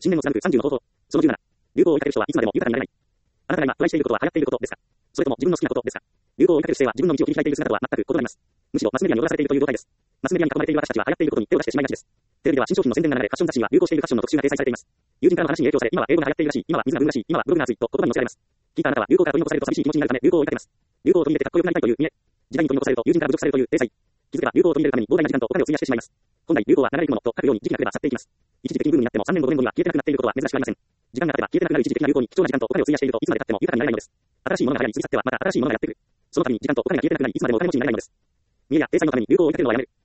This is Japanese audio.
信念の貫く30の方法。その17。流行を追いかける人はいつまでも豊かになれない。あなたが今トライしていることは流行っていることですか？それとも自分の好きなことですか？流行を追いかける姿勢は自分の道を切り開いている姿とは全く異なります。むしろマスメディアに踊らされているという状態です。マスメディアに囲まれている私たちは流行っていることに手を出してしまいがちです。テレビでは新商品の宣伝が流れ、ファッション雑誌には流行しているファッションの特集が掲載されています。友人からの話に影響され、今は英語が流行っているらしい、今は水がブームらしい、今はブログが熱いと言葉に載せられます。聞いたあなたは流行から取り残されると寂しい気持ちになるため流行を追いかけます。流行を取り入れてかっこよくなりたいという見栄。時代に取り残されると友人から侮辱されるという体裁。気づけば流行を取り入れるために膨大な時間とお金を費やしてしまいます。本来流行は流れるものと書くように時期が来れば去っていきます。一時的にブームになっても3年後5年後には消えてなくなっていることは珍しくありません。時間が経てば消えてなくなる一時的な流行に貴重な時間とお金を費やしているといつまで経っても豊かになれないのです。新しいものが流行り過ぎ去ってはまた新しいものがやってくる。その度に時間とお金が消えてなくなりいつまでもお金持ちになれないのです。見栄や体裁のために流行を追いかけるのはやめる。